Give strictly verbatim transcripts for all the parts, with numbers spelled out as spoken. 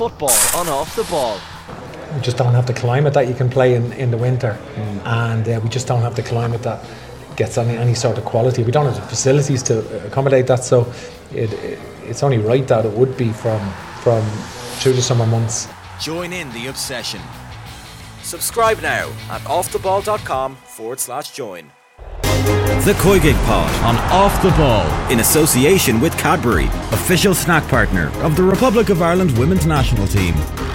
football on Off the Ball. We just don't have the climate that you can play in, in the winter, mm. and uh, we just don't have the climate that gets any, any sort of quality. We don't have the facilities to accommodate that, so it, it, it's only right that it would be from, from through the summer months. Join in the obsession. Subscribe now at offtheball.com forward slash join. The Coigig Pod on Off the Ball in association with Cadbury, official snack partner of the Republic of Ireland women's national team.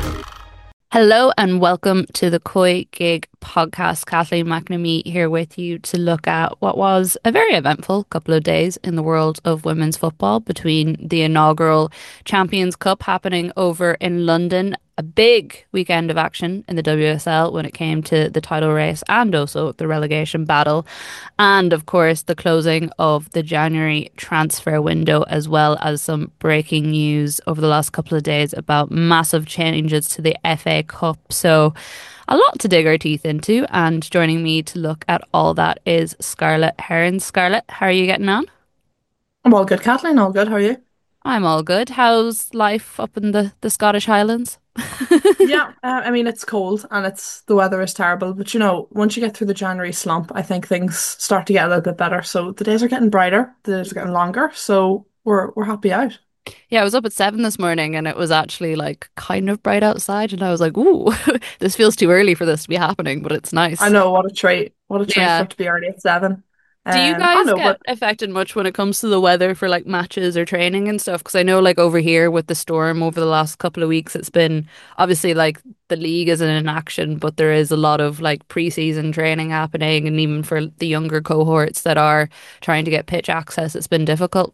Hello and welcome to the Coigig podcast. Kathleen McNamee here with you to look at what was a very eventful couple of days in the world of women's football between the inaugural Champions Cup happening over in London, a big weekend of action in the W S L when it came to the title race and also the relegation battle, and of course the closing of the January transfer window, as well as some breaking news over the last couple of days about massive changes to the F A Cup. So a lot to dig our teeth into, and joining me to look at all that is Scarlett Hearn. Scarlett, how are you getting on? I'm all good, Kathleen. All good. How are you? I'm all good. How's life up in the, the Scottish Highlands? Yeah, uh, I mean, it's cold and it's the weather is terrible. But, you know, once you get through the January slump, I think things start to get a little bit better. So the days are getting brighter, the days are getting longer. So we're we're happy out. Yeah, I was up at seven this morning and it was actually like kind of bright outside. And I was like, ooh, this feels too early for this to be happening, but it's nice. I know, what a treat. What a treat Yeah. for it to be early at seven. Do you Um, guys I know, get but affected much when it comes to the weather for like matches or training and stuff? Because I know like over here with the storm over the last couple of weeks, it's been obviously like the league isn't in action, but there is a lot of like pre-season training happening, and even for the younger cohorts that are trying to get pitch access, it's been difficult.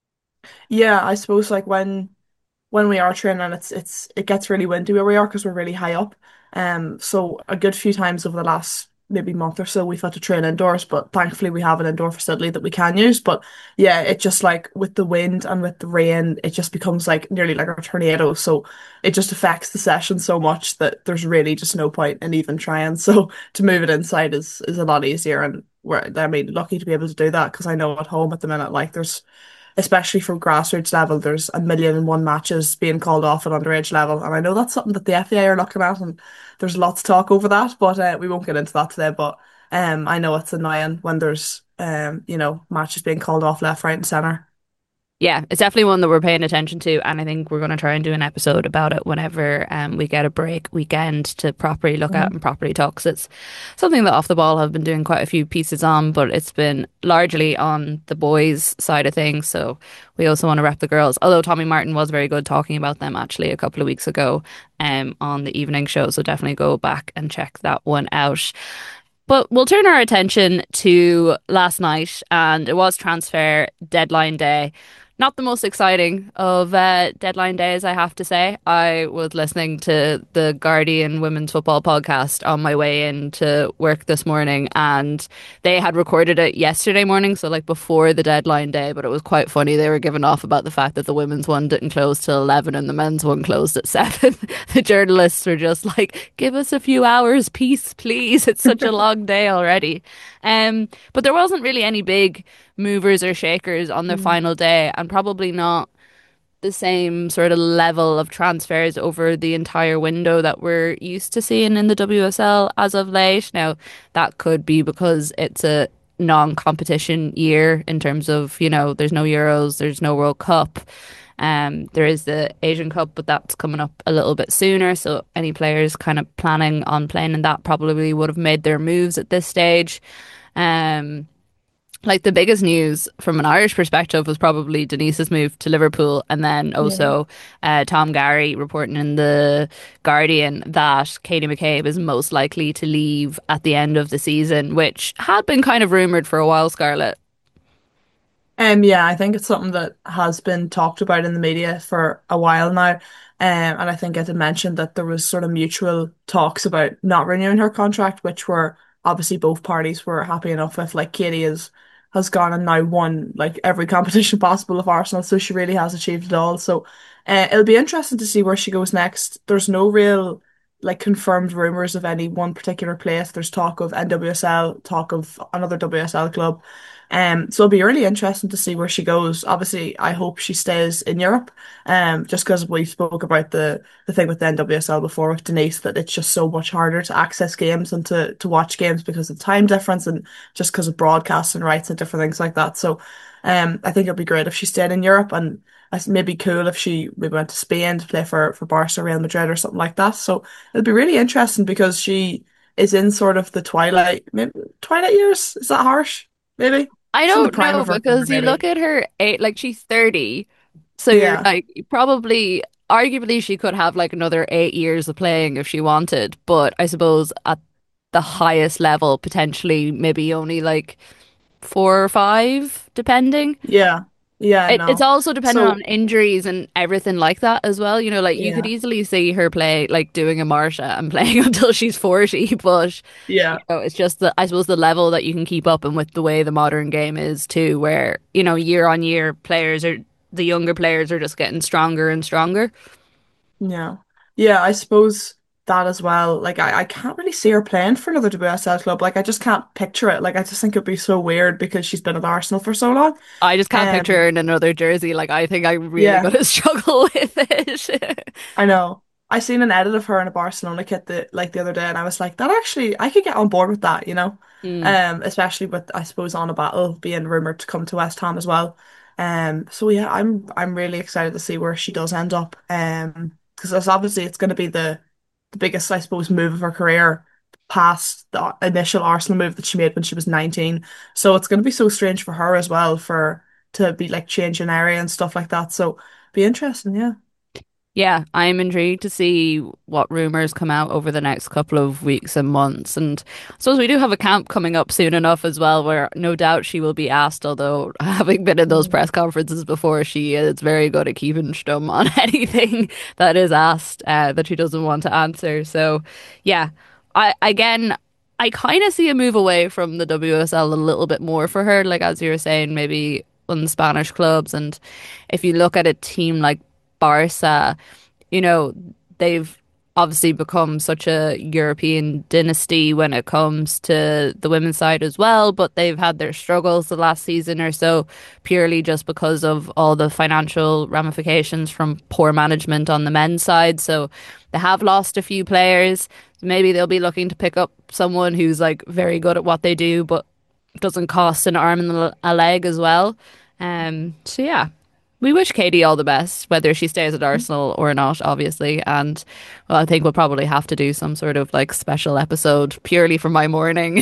yeah, I suppose like when when we are training, it's it's it gets really windy where we are because we're really high up. Um, so a good few times over the last maybe month or so, we've had to train indoors, but thankfully we have an indoor facility that we can use. But yeah, it just like with the wind and with the rain, it just becomes like nearly like a tornado. So it just affects the session so much that there's really just no point in even trying. So to move it inside is is a lot easier, and we're I mean lucky to be able to do that, because I know at home at the minute like there's, especially from grassroots level, there's a million and one matches being called off at underage level. And I know that's something that the F A A are looking at, and there's lots of talk over that, but uh, we won't get into that today. But um, I know it's annoying when there's, um, you know, matches being called off left, right, and centre. Yeah, it's definitely one that we're paying attention to, and I think we're going to try and do an episode about it whenever um, we get a break weekend to properly look at and properly talk. 'Cause it's something that Off the Ball have been doing quite a few pieces on, but it's been largely on the boys' side of things. So we also want to rep the girls. Although Tommy Martin was very good talking about them actually a couple of weeks ago um, on the evening show. So definitely go back and check that one out. But we'll turn our attention to last night, and it was transfer deadline day. Not the most exciting of uh, deadline days, I have to say. I was listening to the Guardian Women's Football podcast on my way into work this morning, and they had recorded it yesterday morning, so like before the deadline day, but it was quite funny. They were giving off about the fact that the women's one didn't close till eleven and the men's one closed at seven. The journalists were just like, give us a few hours peace, please. It's such a long day already. Um, but there wasn't really any big movers or shakers on their Mm. final day, and probably not the same sort of level of transfers over the entire window that we're used to seeing in the W S L as of late. Now, that could be because it's a non-competition year in terms of, you know, there's no Euros, there's no World Cup. Um, there is the Asian Cup, but that's coming up a little bit sooner. So any players kind of planning on playing in that probably would have made their moves at this stage. Um, like the biggest news from an Irish perspective was probably Denise's move to Liverpool, and then also uh, Tom Gary reporting in the Guardian that Katie McCabe is most likely to leave at the end of the season, which had been kind of rumoured for a while, Scarlett. Um, yeah, I think it's something that has been talked about in the media for a while now. Um, and I think it had mentioned that there was sort of mutual talks about not renewing her contract, which were obviously both parties were happy enough with. Like Katie has has gone and now won like every competition possible of Arsenal, so she really has achieved it all. So uh, it'll be interesting to see where she goes next. There's no real like confirmed rumors of any one particular place. There's talk of N W S L, talk of another W S L club. Um, so it'll be really interesting to see where she goes. Obviously, I hope she stays in Europe. Um, just because we spoke about the the thing with the N W S L before with Denise, that it's just so much harder to access games and to to watch games because of time difference and just because of broadcasting rights and different things like that. So, um, I think it'd be great if she stayed in Europe, and it's maybe cool if she maybe went to Spain to play for for Barca, Real Madrid, or something like that. So it'll be really interesting because she is in sort of the twilight, maybe twilight years. Is that harsh? Maybe I she's in the don't prime know of her career, because you look maybe. at her eight, like she's thirty, so you're Yeah, like probably, arguably, she could have like another eight years of playing if she wanted. But I suppose at the highest level, potentially maybe only like four or five, depending. yeah, yeah. It, it's No. also dependent on So injuries and everything like that as well. You know, like you could yeah, easily see her play like doing a Marsha and playing until she's forty, but you yeah, know, it's just the, I suppose the level that you can keep up and with the way the modern game is too, where, you know, year on year players are, the younger players are just getting stronger and stronger. yeah, yeah. I suppose that as well. Like I, I can't really see her playing for another W S L club. Like I just can't picture it. Like I just think it'd be so weird because she's been at Arsenal for so long. I just can't picture Um, her in another jersey. Like I think I'm really yeah. gonna struggle with it. I know. I seen an edit of her in a Barcelona kit the like the other day, and I was like, that actually, I could get on board with that, you know. Mm. Um, especially with I suppose on a battle being rumored to come to West Ham as well. Um, so yeah, I'm I'm really excited to see where she does end up. Um, because it's obviously it's going to be the the biggest, I suppose, move of her career past the initial Arsenal move that she made when she was nineteen. So it's going to be so strange for her as well for to be like changing area and stuff like that. So be interesting, yeah. Yeah, I'm intrigued to see what rumors come out over the next couple of weeks and months. And I suppose we do have a camp coming up soon enough as well, where no doubt she will be asked, although having been in those press conferences before, she is very good at keeping stum on anything that is asked uh, that she doesn't want to answer. So, yeah, I again, I kind of see a move away from the W S L a little bit more for her, like as you were saying, maybe on the Spanish clubs. And if you look at a team like Barca, you know, they've obviously become such a European dynasty when it comes to the women's side as well, but they've had their struggles the last season or so purely just because of all the financial ramifications from poor management on the men's side. So they have lost a few players. Maybe they'll be looking to pick up someone who's like very good at what they do, but doesn't cost an arm and a leg as well. Um, so yeah, we wish Katie all the best, whether she stays at Arsenal or not, obviously. And well, I think we'll probably have to do some sort of like special episode purely for my morning,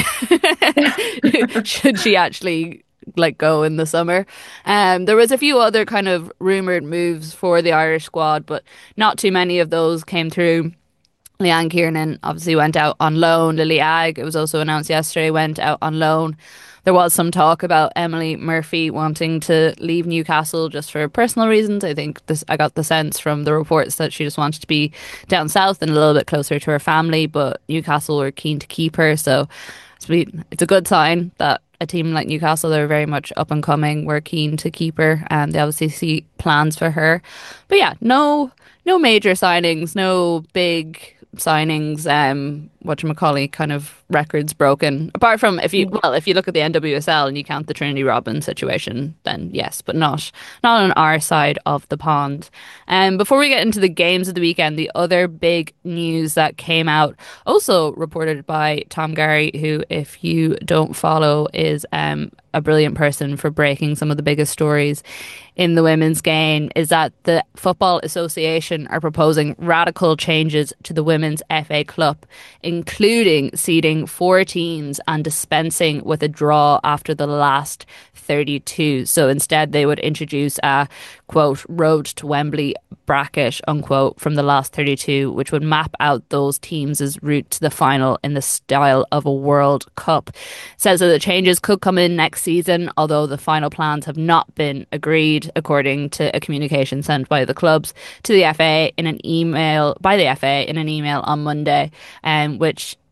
should she actually like go in the summer. Um, there was a few other kind of rumored moves for the Irish squad, but not too many of those came through. Leanne Kiernan obviously went out on loan. Lily Agg, it was also announced yesterday, went out on loan. There was some talk about Emily Murphy wanting to leave Newcastle just for personal reasons. I think this, I got the sense from the reports that she just wanted to be down south and a little bit closer to her family, but Newcastle were keen to keep her. So it's a good sign that a team like Newcastle, they're very much up and coming, were keen to keep her, and they obviously see plans for her. But yeah, no, no major signings, no big signings, um, whatchamacallit, kind of records broken. Apart from if you, well, if you look at the N W S L and you count the Trinity Robbins situation, then yes, but not not on our side of the pond. Um, before we get into the games of the weekend, the other big news that came out, also reported by Tom Gary, who, if you don't follow, is um a brilliant person for breaking some of the biggest stories in the women's game, is that the Football Association are proposing radical changes to the Women's F A Cup, including seeding four teams and dispensing with a draw after the last thirty-two. So instead they would introduce a, quote, road to Wembley bracket, unquote, from the last thirty-two, which would map out those teams' route to the final in the style of a World Cup. It says that the changes could come in next season, although the final plans have not been agreed, according to a communication sent by the clubs to the F A in an email by the F A in an email on Monday, um, which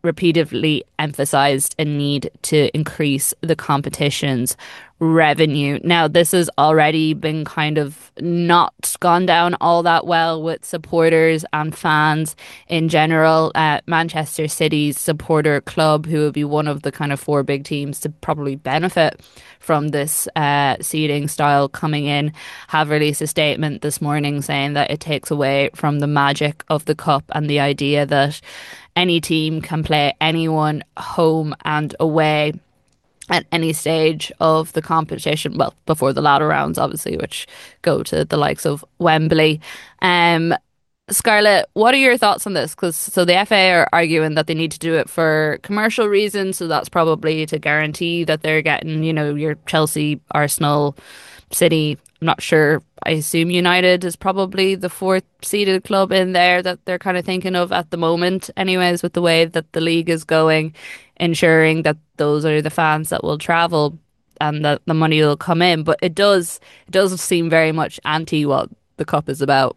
repeatedly emphasized a need to increase the competition's revenue. Now, this has already been kind of not gone down all that well with supporters and fans in general. Uh, Manchester City's supporter club, who will be one of the kind of four big teams to probably benefit from this uh, seating style coming in, have released a statement this morning saying that it takes away from the magic of the cup and the idea that any team can play anyone home and away at any stage of the competition. Well, before the ladder rounds, obviously, which go to the likes of Wembley. Um, Scarlett, what are your thoughts on this? Because so the F A are arguing that they need to do it for commercial reasons, so that's probably to guarantee that they're getting, you know, your Chelsea, Arsenal, City. I'm not sure. I assume United is probably the fourth seeded club in there that they're kind of thinking of at the moment, anyways, with the way that the league is going, ensuring that those are the fans that will travel and that the money will come in. But it does, it does seem very much anti what the cup is about.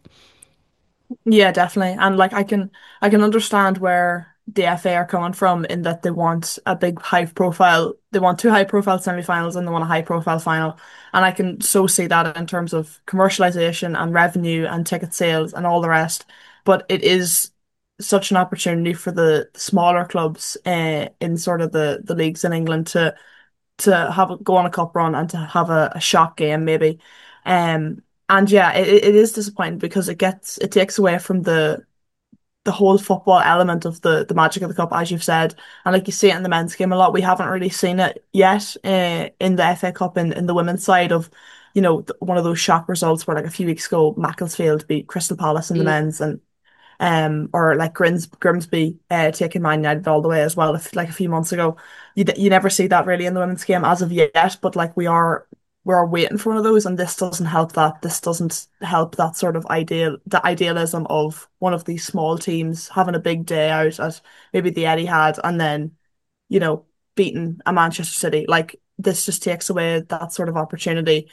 Yeah, definitely. And like I can I can understand where the F A are coming from in that they want a big high profile they want two high profile semi-finals and they want a high profile final. And I can so see that in terms of commercialization and revenue and ticket sales and all the rest. But it is such an opportunity for the smaller clubs uh, in sort of the the leagues in England to to have a, go on a cup run and to have a, a shock game maybe. Um and yeah, it, it is disappointing because it gets it takes away from the the whole football element of the the magic of the cup, as you've said. And like you see it in the men's game a lot. We haven't really seen it yet uh, in the F A Cup in, in the women's side of, you know, th- one of those shock results where like a few weeks ago Macclesfield beat Crystal Palace in the Mm. men's and um or like Grims Grimsby uh, taking Man United all the way as well, if, like a few months ago. You d- you never see that really in the women's game as of yet, but like we are we are waiting for one of those, and this doesn't help that. This doesn't help that sort of ideal, the idealism of one of these small teams having a big day out at maybe the Etihad and then, you know, beating a Manchester City. Like this just takes away that sort of opportunity.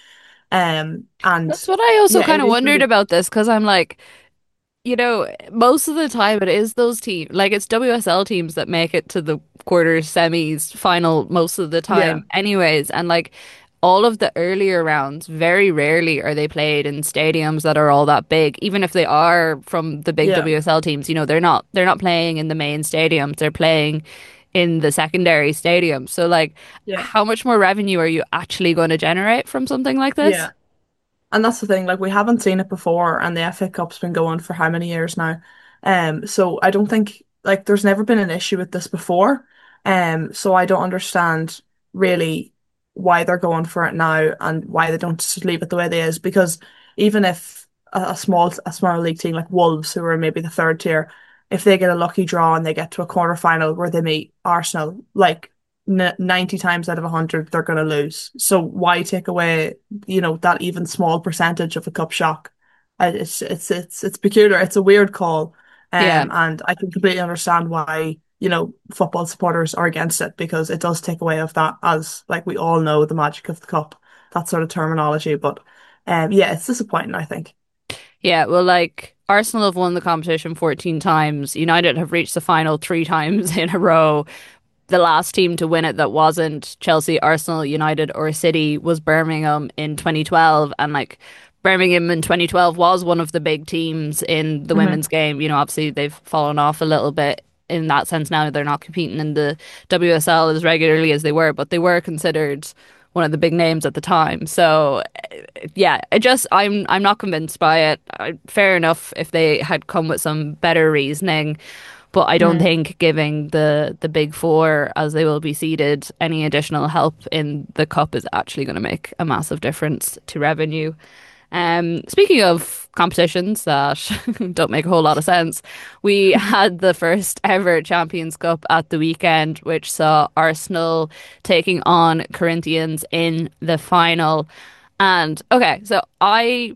Um, and That's what I also yeah, kind it of is wondered really, about this, because I'm like, you know, most of the time it is those teams, like it's W S L teams that make it to the quarters, semis, final most of the yeah, time, anyways. And like all of the earlier rounds, very rarely are they played in stadiums that are all that big. Even if they are from the big yeah, W S L teams, you know, they're not they're not playing in the main stadiums. They're playing in the secondary stadiums. So like, yeah, how much more revenue are you actually going to generate from something like this? yeah. And that's the thing, like we haven't seen it before, and the F A Cup's been going for how many years now? Um, so I don't think like there's never been an issue with this before. Um, so I don't understand really why they're going for it now and why they don't just leave it the way they is. Because even if a, a small a small league team like Wolves, who are maybe the third tier, if they get a lucky draw and they get to a quarter final where they meet Arsenal, like n ninety times out of one hundred, they're going to lose. So why take away, you know, that even small percentage of a cup shock? Uh, It's it's it's it's peculiar. It's a weird call, Yeah. um, and I can completely understand why, you know, football supporters are against it because it does take away of that, as like we all know, the magic of the cup, that sort of terminology. But um, yeah, it's disappointing, I think. Yeah, well, like Arsenal have won the competition fourteen times. United have reached the final three times in a row. The last team to win it that wasn't Chelsea, Arsenal, United, or City was Birmingham in twenty twelve. And like Birmingham in twenty twelve was one of the big teams in the Hmm. women's game. You know, obviously they've fallen off a little bit in that sense now. They're not competing in the W S L as regularly as they were, but they were considered one of the big names at the time. So yeah, it just I'm I'm not convinced by it. I, fair enough if they had come with some better reasoning, but I don't Hmm. think giving the the big four, as they will be seeded, any additional help in the cup is actually going to make a massive difference to revenue. Um, speaking of competitions that don't make a whole lot of sense, we had the first ever Champions Cup at the weekend, which saw Arsenal taking on Corinthians in the final. And okay, so I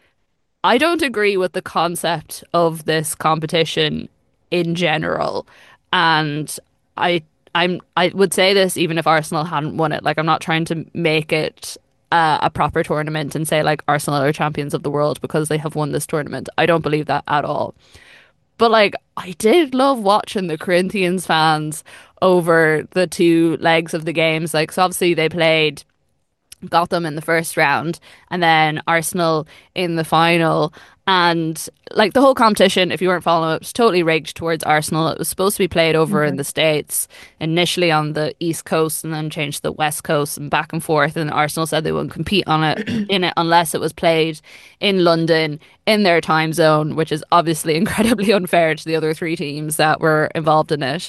I don't agree with the concept of this competition in general. And I I'm I would say this even if Arsenal hadn't won it. Like I'm not trying to make it uh, a proper tournament and say like Arsenal are champions of the world because they have won this tournament. I don't believe that at all. But like, I did love watching the Corinthians fans over the two legs of the games. Like, so obviously they played Gotham in the first round and then Arsenal in the final. And like the whole competition, if you weren't following it, was totally rigged towards Arsenal. It was supposed to be played over in Mhm. the States, initially on the East Coast and then changed to the West Coast and back and forth. And Arsenal said they wouldn't compete on it in it unless it was played in London in their time zone, which is obviously incredibly unfair to the other three teams that were involved in it.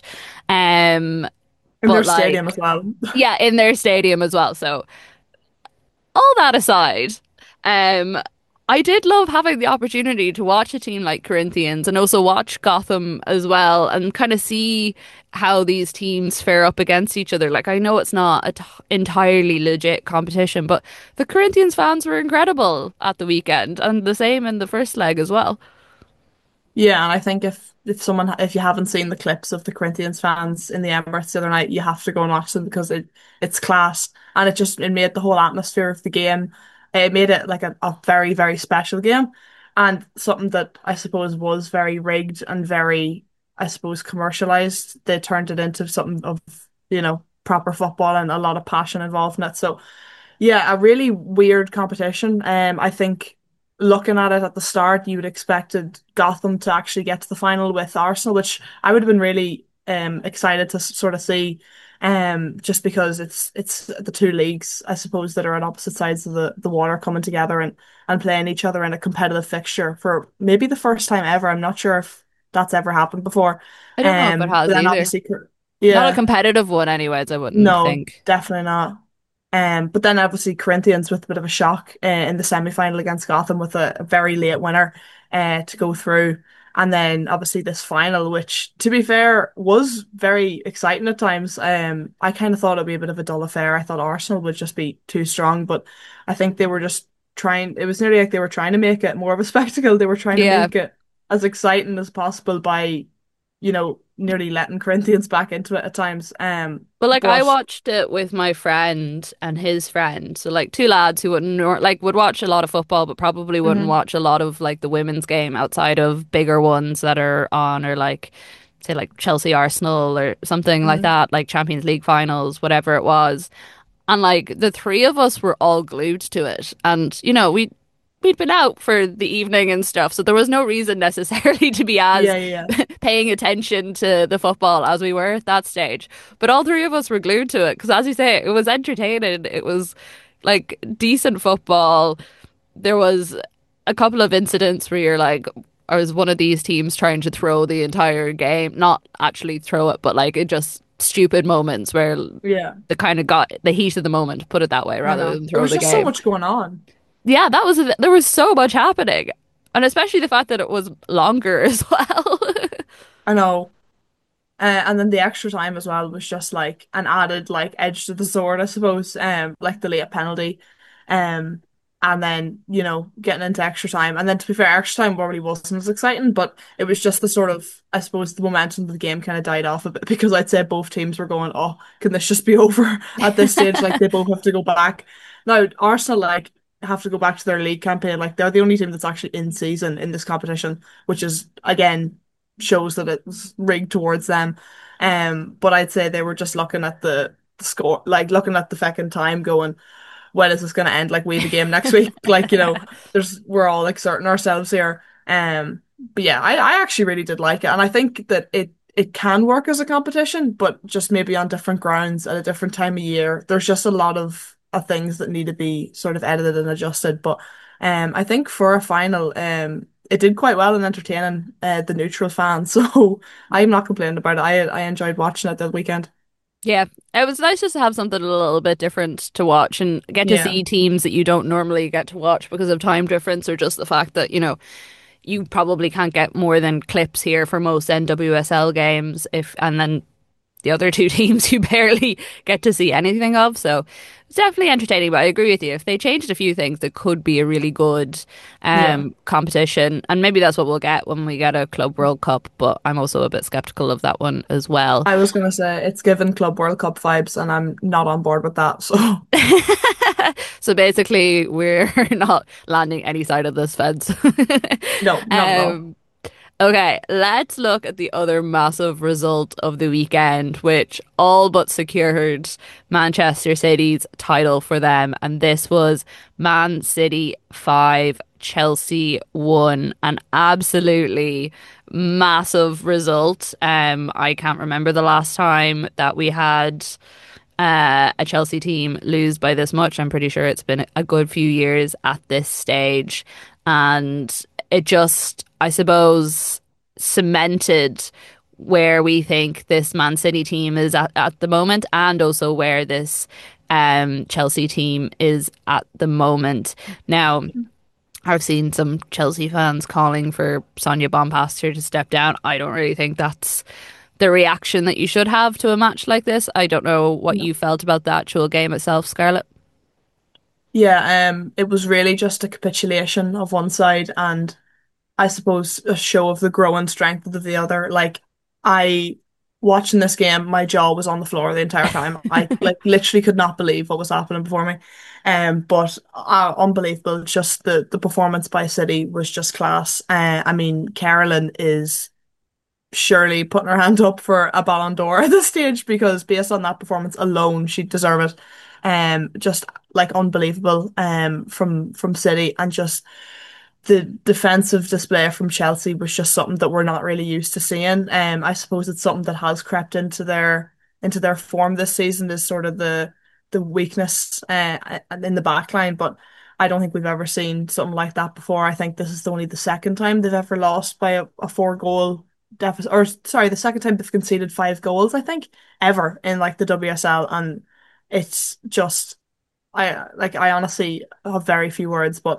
Um, In their but stadium like, as well. yeah, in their stadium as well. So all that aside, um, I did love having the opportunity to watch a team like Corinthians and also watch Gotham as well and kind of see how these teams fare up against each other. Like, I know it's not a t entirely legit competition, but the Corinthians fans were incredible at the weekend and the same in the first leg as well. Yeah, and I think if if someone if you haven't seen the clips of the Corinthians fans in the Emirates the other night, you have to go and watch them because it it's class and it just it made the whole atmosphere of the game. It made it like a, a very, very special game and something that I suppose was very rigged and very, I suppose, commercialized. They turned it into something of, you know, proper football and a lot of passion involved in it. So yeah, a really weird competition. Um, I think looking at it at the start, you would expected Gotham to actually get to the final with Arsenal, which I would have been really um excited to s- sort of see. Um, just because it's it's the two leagues, I suppose, that are on opposite sides of the, the water coming together and and playing each other in a competitive fixture for maybe the first time ever. I'm not sure if that's ever happened before. I don't know if it Um, but has then either. obviously, Cor- Not a yeah. competitive one, anyways, I wouldn't No, think. definitely not. Um, but then obviously Corinthians with a bit of a shock uh, in the semi-final against Gotham with a, a very late winner uh, to go through. And then obviously this final, which to be fair was very exciting at times. Um, I kind of thought it'd be a bit of a dull affair. I thought Arsenal would just be too strong, but I think they were just trying, it was nearly like they were trying to make it more of a spectacle. They were trying to Yeah. make it as exciting as possible by, you know, nearly letting Corinthians back into it at times. Um, But like I but watched it with my friend and his friend. So like two lads who wouldn't nor like would watch a lot of football but probably wouldn't Mhm. watch a lot of like the women's game outside of bigger ones that are on or like say like Chelsea Arsenal or something like Mhm. that, like Champions League finals, whatever it was. And like the three of us were all glued to it. And you know, we we'd been out for the evening and stuff, so there was no reason necessarily to be as Yeah, yeah, paying attention to the football as we were at that stage. But all three of us were glued to it because, as you say, it was entertaining. It was like decent football. There was a couple of incidents where you're like, or was one of these teams trying to throw the entire game? Not actually throw it, but like it just stupid moments where yeah. they kind of got the heat of the moment, put it that way, I rather know. than There throw was the just so game. much going on. Yeah, that was there was so much happening. And especially the fact that it was longer as well. I know. Uh, and then the extra time as well was just like an added like edge to the sword, I suppose. Um, like the late penalty. Um, and then, you know, getting into extra time. And then to be fair, extra time probably wasn't as exciting, but it was just the sort of, I suppose, the momentum of the game kind of died off a bit because I'd say both teams were going, oh, can this just be over at this stage? Like they both have to go back. Now, Arsenal like have to go back to their league campaign. Like they're the only team that's actually in season in this competition, which is again shows that it's rigged towards them. Um, but I'd say they were just looking at the, the score, like looking at the fucking time, going, when is this going to end? Like we have a game next week. Like you know, there's we're all exerting ourselves here. Um, but yeah, I I actually really did like it, and I think that it it can work as a competition, but just maybe on different grounds at a different time of year. There's just a lot of, of things that need to be sort of edited and adjusted. But um, I think for a final, um, it did quite well in entertaining uh, the neutral fans. So I'm not complaining about it. I I enjoyed watching it the weekend. Yeah, it was nice just to have something a little bit different to watch and get to Yeah. see teams that you don't normally get to watch because of time difference or just the fact that, you know, you probably can't get more than clips here for most N W S L games if and then the other two teams you barely get to see anything of. So it's definitely entertaining, but I agree with you. If they changed a few things, it could be a really good Yeah. um, competition. And maybe that's what we'll get when we get a Club World Cup. But I'm also a bit skeptical of that one as well. I was gonna say it's given Club World Cup vibes, and I'm not on board with that. So So basically, we're not landing any side of this fence. no, not at all. um, Okay, let's look at the other massive result of the weekend, which all but secured Manchester City's title for them. And this was Man City five, Chelsea one. An absolutely massive result. Um, I can't remember the last time that we had uh, a Chelsea team lose by this much. I'm pretty sure it's been a good few years at this stage. And it just, I suppose, cemented where we think this Man City team is at, at the moment, and also where this um, Chelsea team is at the moment. Now, I've seen some Chelsea fans calling for Sonia Bompastor to step down. I don't really think that's the reaction that you should have to a match like this. I don't know what you felt about the actual game itself, Scarlett. Yeah, um, it was really just a capitulation of one side and I suppose a show of the growing strength of the other. Like I watching this game, my jaw was on the floor the entire time. I like literally could not believe what was happening before me. Um, but uh, unbelievable. Just the the performance by City was just class. Uh, I mean, Carolyn is surely putting her hand up for a Ballon d'Or at this stage because based on that performance alone, she'd deserve it. Um, just like unbelievable. Um, from from City and just the defensive display from Chelsea was just something that we're not really used to seeing. Um, I suppose it's something that has crept into their into their form this season is sort of the the weakness uh, in the back line, but I don't think we've ever seen something like that before. I think this is only the second time they've ever lost by a, a four goal deficit, or sorry, the second time they've conceded five goals, I think, ever in like the W S L, and it's just I like I honestly have very few words, but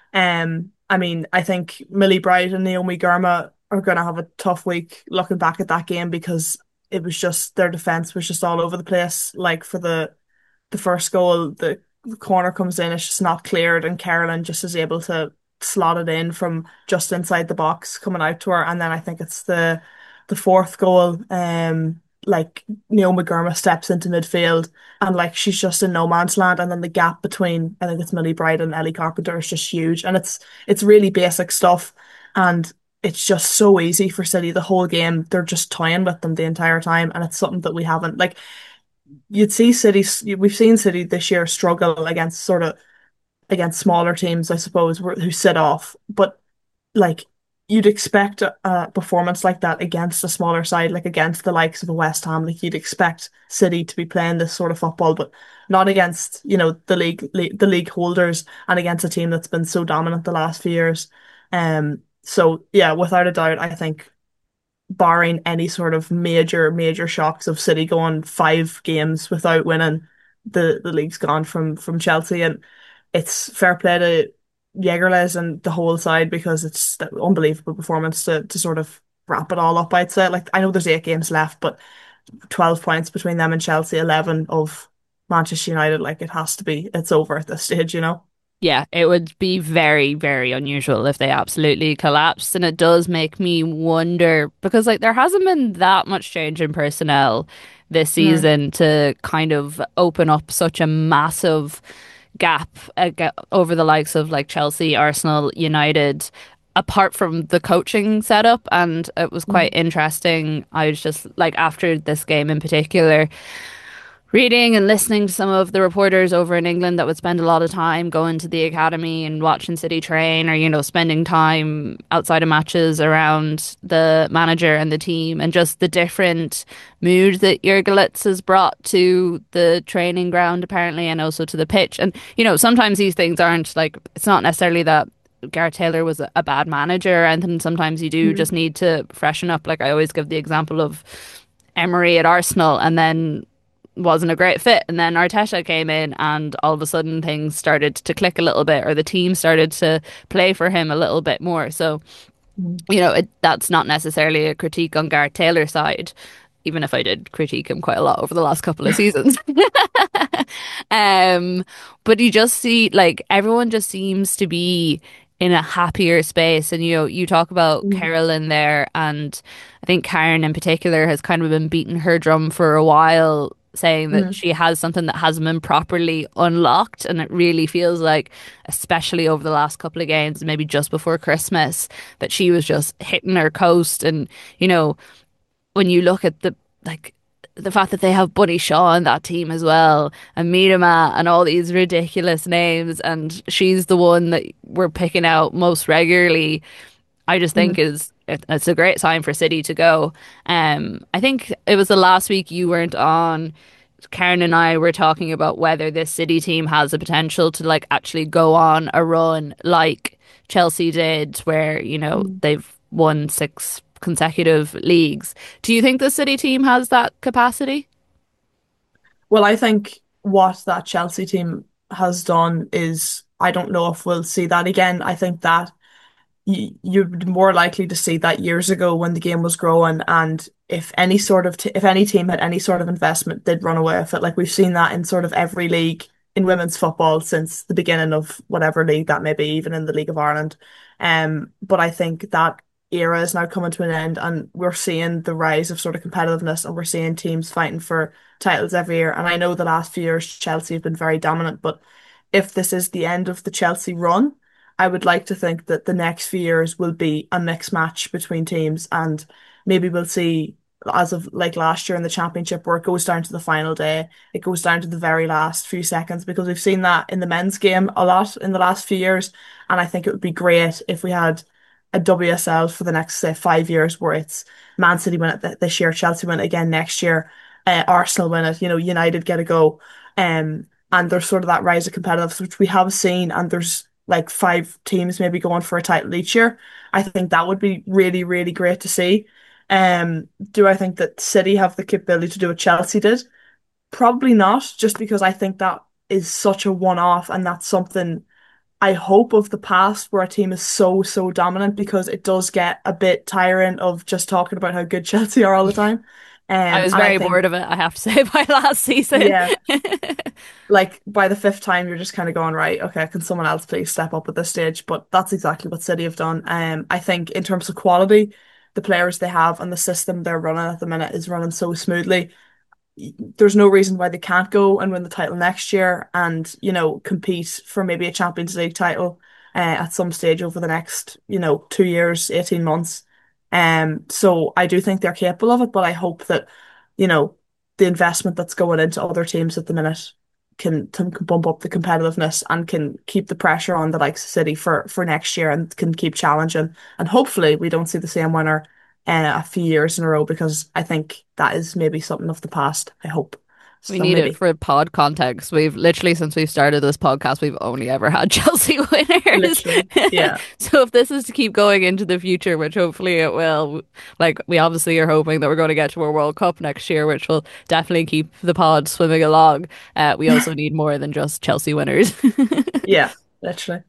um, I mean, I think Millie Bright and Naomi Girma are going to have a tough week looking back at that game because it was just their defense was just all over the place. Like for the the first goal, the, the corner comes in, it's just not cleared, and Carolyn just is able to slot it in from just inside the box, coming out to her. And then I think it's the the fourth goal. Um, like Neil McGurma steps into midfield and like she's just in no man's land, and then the gap between I think it's Millie Bright and Ellie Carpenter is just huge, and it's it's really basic stuff, and it's just so easy for City the whole game. They're just toying with them the entire time, and it's something that we haven't like. You'd see City, we've seen City this year struggle against sort of against smaller teams, I suppose, who sit off, but like you'd expect a, a performance like that against a smaller side, like against the likes of a West Ham. Like you'd expect City to be playing this sort of football, but not against, you know, the league, the league holders and against a team that's been so dominant the last few years. Um, so yeah, without a doubt, I think barring any sort of major, major shocks of City going five games without winning, the the league's gone from from Chelsea, and it's fair play to Jägerles and the whole side because it's that unbelievable performance to to sort of wrap it all up. I'd say, like I know there's eight games left, but twelve points between them and Chelsea, eleven of Manchester United. Like it has to be, it's over at this stage, you know. Yeah, it would be very, very unusual if they absolutely collapsed. And it does make me wonder because, like, there hasn't been that much change in personnel this Mm. season to kind of open up such a massive gap uh, ga- over the likes of like Chelsea, Arsenal, United, apart from the coaching setup. And it was quite Mm. interesting. I was just like, after this game in particular, reading and listening to some of the reporters over in England that would spend a lot of time going to the academy and watching City train, or, you know, spending time outside of matches around the manager and the team, and just the different mood that Jurgelitz has brought to the training ground apparently, and also to the pitch. And, you know, sometimes these things aren't like, it's not necessarily that Gareth Taylor was a, a bad manager, and then sometimes you do Mm. just need to freshen up. Like I always give the example of Emery at Arsenal, and then wasn't a great fit. And then Arteta came in, and all of a sudden things started to click a little bit, or the team started to play for him a little bit more. So, Mm. you know, it, that's not necessarily a critique on Gareth Taylor's side, even if I did critique him quite a lot over the last couple of seasons. um, but you just see, like, everyone just seems to be in a happier space. And, you know, you talk about Mm. Carolyn there, and I think Karen in particular has kind of been beating her drum for a while saying that Mhm. she has something that hasn't been properly unlocked. And it really feels like, especially over the last couple of games, maybe just before Christmas, that she was just hitting her coast. And, you know, when you look at the, like, the fact that they have Bunny Shaw in that team as well, and Miedema and all these ridiculous names, and she's the one that we're picking out most regularly. I just think Mhm. is it, it's a great sign for City to go. Um, I think it was the last week you weren't on. Karen and I were talking about whether this City team has the potential to like actually go on a run like Chelsea did, where you know Mhm. they've won six consecutive leagues. Do you think the City team has that capacity? Well, I think what that Chelsea team has done is I don't know if we'll see that again. I think that you, you're more likely to see that years ago when the game was growing, and if any sort of t if any team had any sort of investment, they'd run away with it. Like we've seen that in sort of every league in women's football since the beginning of whatever league that may be, even in the League of Ireland. Um, but I think that era is now coming to an end, and we're seeing the rise of sort of competitiveness, and we're seeing teams fighting for titles every year. And I know the last few years Chelsea have been very dominant, but if this is the end of the Chelsea run, I would like to think that the next few years will be a mixed match between teams, and maybe we'll see, as of like last year in the championship, where it goes down to the final day, it goes down to the very last few seconds, because we've seen that in the men's game a lot in the last few years. And I think it would be great if we had a W S L for the next, say, five years where it's Man City win it this year, Chelsea win it again next year, uh, Arsenal win it, you know, United get a go. Um, and there's sort of that rise of competitiveness, which we have seen, and there's like five teams maybe going for a title each year. I think that would be really, really great to see. Um, do I think that City have the capability to do what Chelsea did? Probably not, just because I think that is such a one-off, and that's something I hope of the past where a team is so, so dominant, because it does get a bit tiring of just talking about how good Chelsea are all the time. I Um, was and I very think, bored of it, I have to say, by last season. yeah, like by the fifth time, you're just kind of going, right, okay, can someone else please step up at this stage? But that's exactly what City have done. Um, I think in terms of quality, the players they have and the system they're running at the minute is running so smoothly. There's no reason why they can't go and win the title next year, and, you know, compete for maybe a Champions League title uh, at some stage over the next, you know, two years, eighteen months. Um, so I do think they're capable of it, but I hope that, you know, the investment that's going into other teams at the minute can, can bump up the competitiveness and can keep the pressure on the likes of City for for next year, and can keep challenging. And hopefully we don't see the same winner uh, a few years in a row, because I think that is maybe something of the past. I hope. We So need it maybe. for pod context. We've literally, since we've started this podcast, we've only ever had Chelsea winners. Literally. Yeah. So if this is to keep going into the future, which hopefully it will, like we obviously are hoping that we're going to get to a World Cup next year, which will definitely keep the pod swimming along. Uh, we also need more than just Chelsea winners. Yeah, literally.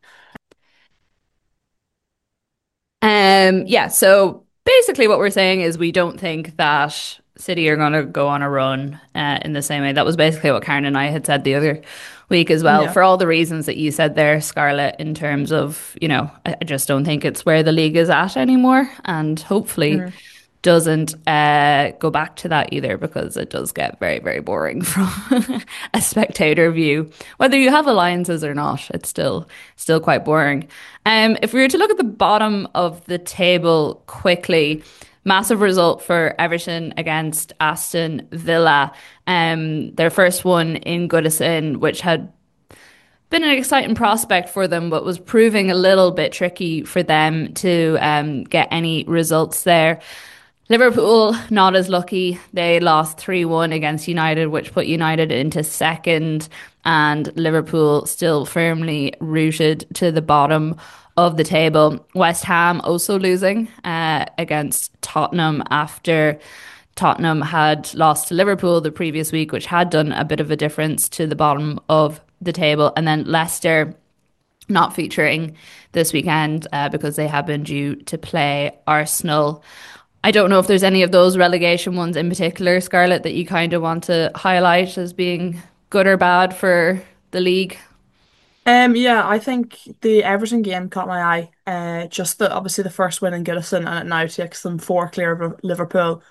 Um, yeah, so basically what we're saying is we don't think that City are going to go on a run uh, in the same way. That was basically what Karen and I had said the other week as well, Yeah. for all the reasons that you said there, Scarlett, in terms of, you know, I I just don't think it's where the league is at anymore. And hopefully Mhm. doesn't uh, go back to that either, because it does get very, very boring from a spectator view. Whether you have alliances or not, it's still still quite boring. Um, if we were to look at the bottom of the table quickly, massive result for Everton against Aston Villa. Um, their first one in Goodison, which had been an exciting prospect for them, but was proving a little bit tricky for them to um, get any results there. Liverpool, not as lucky. They lost three one against United, which put United into second, and Liverpool still firmly rooted to the bottom of the table. West Ham also losing uh, against Tottenham after Tottenham had lost to Liverpool the previous week, which had done a bit of a difference to the bottom of the table. And then Leicester not featuring this weekend uh, because they have been due to play Arsenal. I don't know if there's any of those relegation ones in particular, Scarlett, that you kind of want to highlight as being good or bad for the league. Um, yeah, I think the Everton game caught my eye. Uh, just the obviously the first win in Goodison, and it now takes them four clear of Liverpool,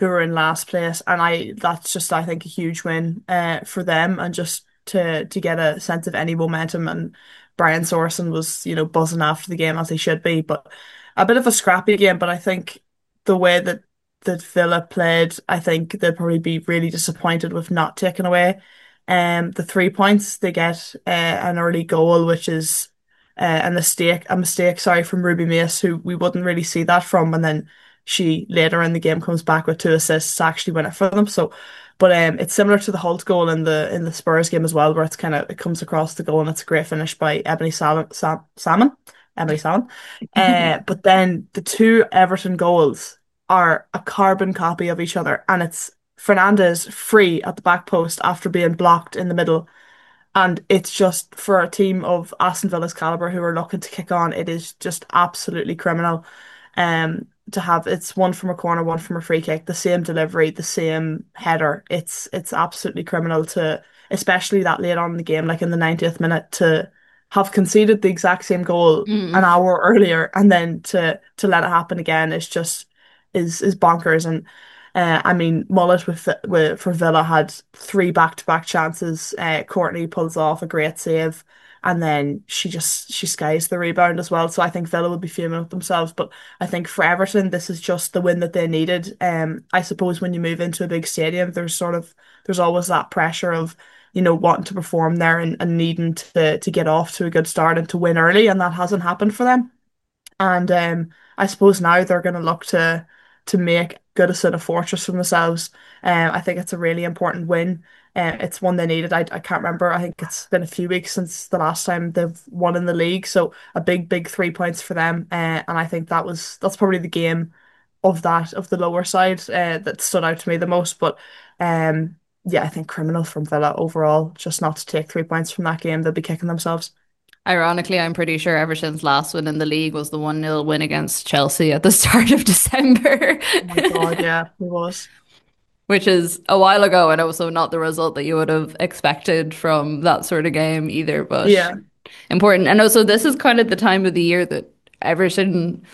who are in last place, and I that's just I think a huge win uh for them, and just to to get a sense of any momentum. And Brian Sorson was, you know, buzzing after the game as he should be, but a bit of a scrappy game. But I think the way that that Villa played, I think they'd probably be really disappointed with not taking away um the three points. They get uh, an early goal, which is uh, a mistake, a mistake, sorry, from Ruby Mace, who we wouldn't really see that from, and then she later in the game comes back with two assists to actually win it for them. So, but um, it's similar to the Holt goal in the in the Spurs game as well, where it's kind of it comes across the goal and it's a great finish by Ebony Salmon, Sam, Salmon, Emily Salmon. Uh, but then the two Everton goals are a carbon copy of each other, and it's Fernandez free at the back post after being blocked in the middle. And it's just for a team of Aston Villa's caliber who are looking to kick on, it is just absolutely criminal. Um, to have it's one from a corner, one from a free kick, the same delivery, the same header. It's it's absolutely criminal to, especially that late on in the game, like in the ninetieth minute, to have conceded the exact same goal Mm. an hour earlier and then to to let it happen again is just is is bonkers. And uh, I mean, Mullet with, with for Villa had three back-to-back chances. Uh, Courtney pulls off a great save, and then she just she skies the rebound as well. So I think Villa will be fuming with themselves. But I think for Everton, this is just the win that they needed. Um, I suppose when you move into a big stadium, there's sort of there's always that pressure of, you know, wanting to perform there, and, and needing to to get off to a good start and to win early, and that hasn't happened for them. And um, I suppose now they're going to look to to make Goodison a fortress for themselves. Um, I think it's a really important win. Um, it's one they needed. I, I can't remember. I think it's been a few weeks since the last time they've won in the league. So a big, big three points for them. Uh, and I think that was that's probably the game of that of the lower side uh, that stood out to me the most. But um, yeah, I think criminal from Villa overall, just not to take three points from that game. They'll be kicking themselves. Ironically, I'm pretty sure Everton's last win in the league was the one nil win against Chelsea at the start of December, Oh my God, yeah, it was. which is a while ago and also not the result that you would have expected from that sort of game either, but Yeah, important. And also, this is kind of the time of the year that Everton,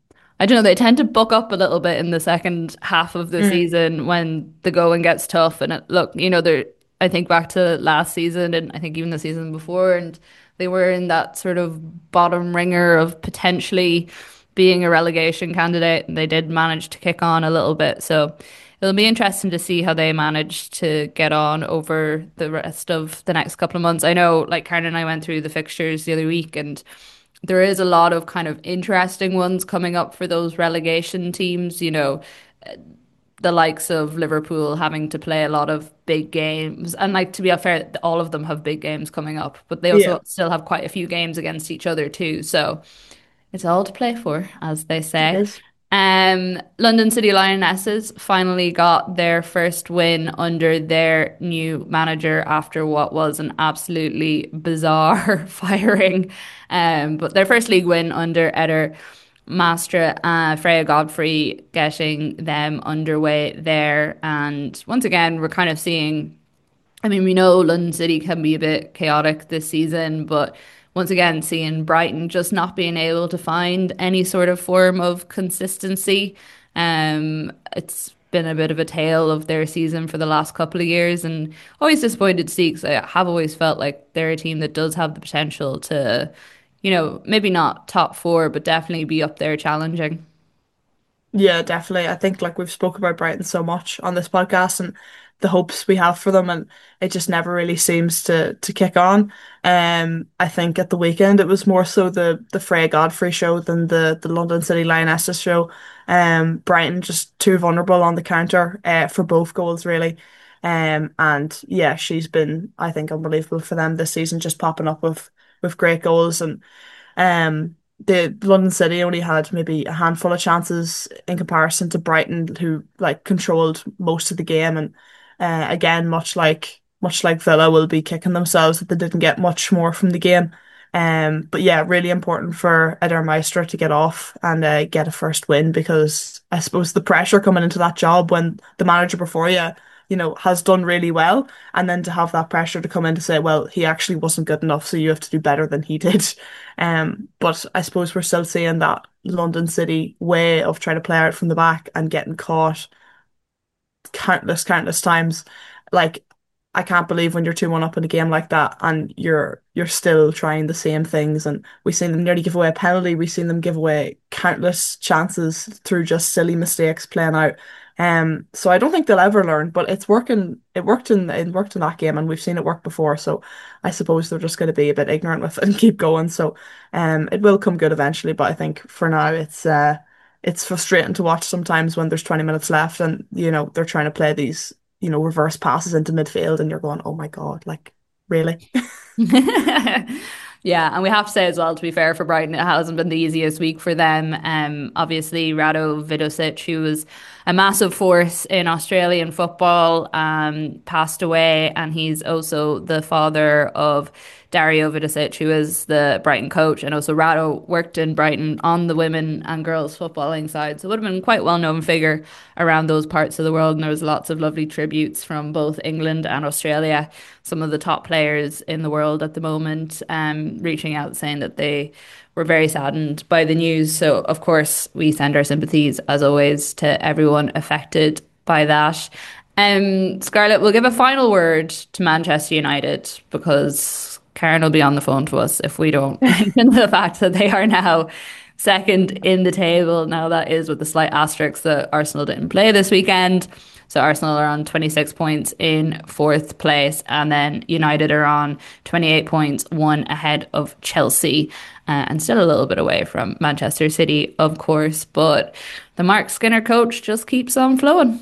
I don't know, they tend to buck up a little bit in the second half of the mm, season when the going gets tough. And it, look, you know, they're, I think back to last season and I think even the season before, and they were in that sort of bottom ringer of potentially being a relegation candidate, and they did manage to kick on a little bit. So it'll be interesting to see how they manage to get on over the rest of the next couple of months. I know, like Karen and I went through the fixtures the other week, and there is a lot of kind of interesting ones coming up for those relegation teams, you know, the likes of Liverpool having to play a lot of big games. And like to be fair, all of them have big games coming up, but they yeah, also still have quite a few games against each other too. So it's all to play for, as they it say. is. Um, London City Lionesses finally got their first win under their new manager after what was an absolutely bizarre firing. Um, but their first league win under Eder Mastra, uh, Freya Godfrey getting them underway there. And once again, we're kind of seeing, I mean, we know London City can be a bit chaotic this season, but once again, seeing Brighton just not being able to find any sort of form of consistency. Um, it's been a bit of a tale of their season for the last couple of years, and always disappointed to see because I have always felt like they're a team that does have the potential to, you know, maybe not top four, but definitely be up there challenging. Yeah, definitely. I think like we've spoke about Brighton so much on this podcast, and the hopes we have for them, and it just never really seems to to kick on. Um, I think at the weekend it was more so the the Freya Godfrey show than the the London City Lionesses show. Um, Brighton just too vulnerable on the counter uh, for both goals really. Um, and yeah, she's been, I think, unbelievable for them this season, just popping up with with great goals. And um, the London City only had maybe a handful of chances in comparison to Brighton, who like controlled most of the game. And uh, again, much like much like Villa will be kicking themselves that they didn't get much more from the game. Um, but yeah, really important for Eder Meister to get off and uh, get a first win, because I suppose the pressure coming into that job when the manager before you, you know, has done really well, and then to have that pressure to come in to say, well, he actually wasn't good enough, so you have to do better than he did. Um, but I suppose we're still seeing that London City way of trying to play out from the back and getting caught countless, countless times. Like, I can't believe when you're two one up in a game like that and you're you're still trying the same things. And we've seen them nearly give away a penalty. We've seen them give away countless chances through just silly mistakes playing out. Um, so I don't think they'll ever learn, but it's working. It worked in it worked in that game, and we've seen it work before. So I suppose they're just going to be a bit ignorant with it and keep going. So um, it will come good eventually. But I think for now, it's uh, it's frustrating to watch sometimes when there's twenty minutes left, and you know they're trying to play these you know reverse passes into midfield, and you're going, oh my God, like really? Yeah, and we have to say as well, to be fair for Brighton, it hasn't been the easiest week for them. Um, obviously, Rado Vidosic, who was a massive force in Australian football, um, passed away, and he's also the father of Dario Vidosic, who is the Brighton coach, and also Rado worked in Brighton on the women and girls footballing side, so it would have been quite a well-known figure around those parts of the world, and there was lots of lovely tributes from both England and Australia, some of the top players in the world at the moment, um, reaching out saying that they were very saddened by the news. So, of course, we send our sympathies, as always, to everyone affected by that. Um, Scarlett, we'll give a final word to Manchester United because Karen will be on the phone to us if we don't mention the fact that they are now second in the table. Now, that is with the slight asterisk that Arsenal didn't play this weekend. So Arsenal are on twenty-six points in fourth place, and then United are on twenty-eight points, one ahead of Chelsea, uh, and still a little bit away from Manchester City, of course. But the Mark Skinner coach just keeps on flowing.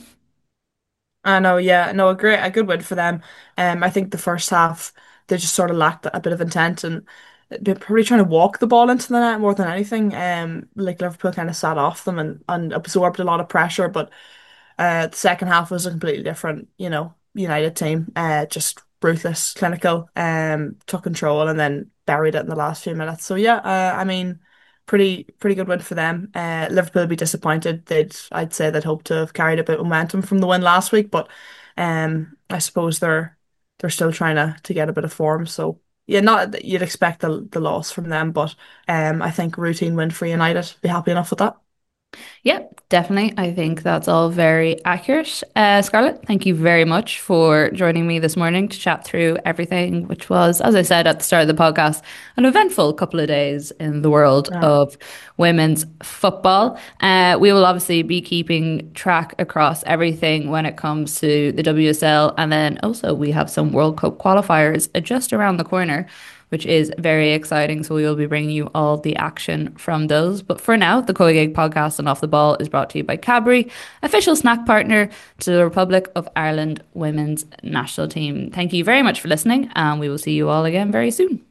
I know, yeah, no, a great, a good win for them. Um, I think the first half they just sort of lacked a bit of intent and they're probably trying to walk the ball into the net more than anything. Um, like Liverpool kind of sat off them and, and absorbed a lot of pressure, but uh, the second half was a completely different, you know, United team. Uh, just ruthless, clinical, um, took control and then buried it in the last few minutes. So yeah, uh, I mean, pretty pretty good win for them. Uh, Liverpool would be disappointed. They'd I'd say they'd hope to have carried a bit of momentum from the win last week, but um, I suppose they're they're still trying to to get a bit of form. So yeah, not that you'd expect the the loss from them, but um, I think routine win for United. Be happy enough with that. Yep, definitely. I think that's all very accurate. Uh, Scarlett, thank you very much for joining me this morning to chat through everything, which was, as I said at the start of the podcast, an eventful couple of days in the world Yeah. of women's football. Uh, we will obviously be keeping track across everything when it comes to the W S L. And then also we have some World Cup qualifiers just around the corner, which is very exciting. So we will be bringing you all the action from those. But for now, the COYGIG podcast and Off the Ball is brought to you by Cadbury, official snack partner to the Republic of Ireland women's national team. Thank you very much for listening, and we will see you all again very soon.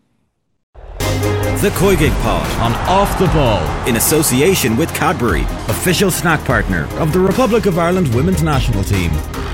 The COYGIG Pod on Off the Ball in association with Cadbury, official snack partner of the Republic of Ireland women's national team.